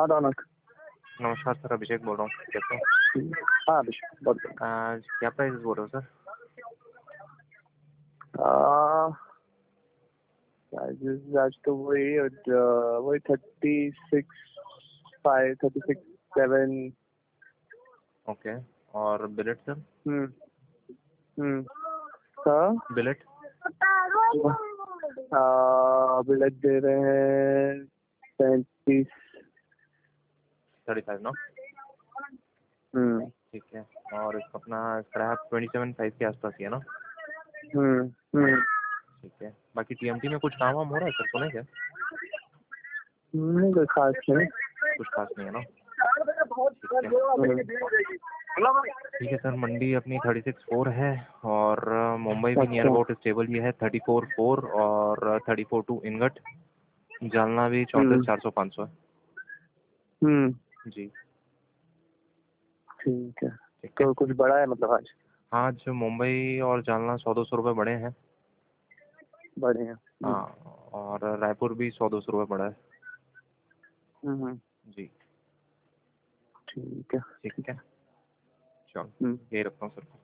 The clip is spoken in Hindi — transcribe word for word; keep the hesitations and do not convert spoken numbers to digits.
हाँ रौनक। नमस्कार सर, अभिषेक बोल रहा हूँ। कैसे हो? हाँ अभिषेक बोल रहा हूँ। आज क्या प्राइस बोल रहे हो सर? आ, प्राइजेस आज तो वही अ, वही thirty six five thirty six seven. Okay, और बिलेट सर? हम्म हम्म हाँ बिलेट बिलेट दे रहे हैं पैंतीस। थर्टी फाइव ना? हम्म ठीक है। और इसका अपना स्क्रैप ट्वेंटी सेवन साइज के आसपास ही है ना? हम्म हम्म ठीक है। बाकी टीएमटी में कुछ काम वाम हो रहा है सर, सुने क्या? नहीं कोई खास नहीं। कुछ खास नहीं है ना? हम्म, ठीक है सर, मंडी अपनी थर्टी सिक्स फोर है, और मुंबई भी नियर अच्छा। अबाउट स्टेबल ही है, थर्टी फोर फोर और thirty four two ingot. Jalna भी चौंतीस हम्म चार सौ पाँच सौ है हम्म जी। ठीक है। ठीक है। तो कुछ बड़ा है मतलब आज? आज मुंबई और जालना सौ दो सौ रुपये बढ़े हैं। बड़े हैं। हम्म हाँ, और रायपुर भी सौ दो सौ रुपये बढ़ा है हम्म जी। ठीक है। ठीक है, चलो हम्म यही रखता हूँ सर।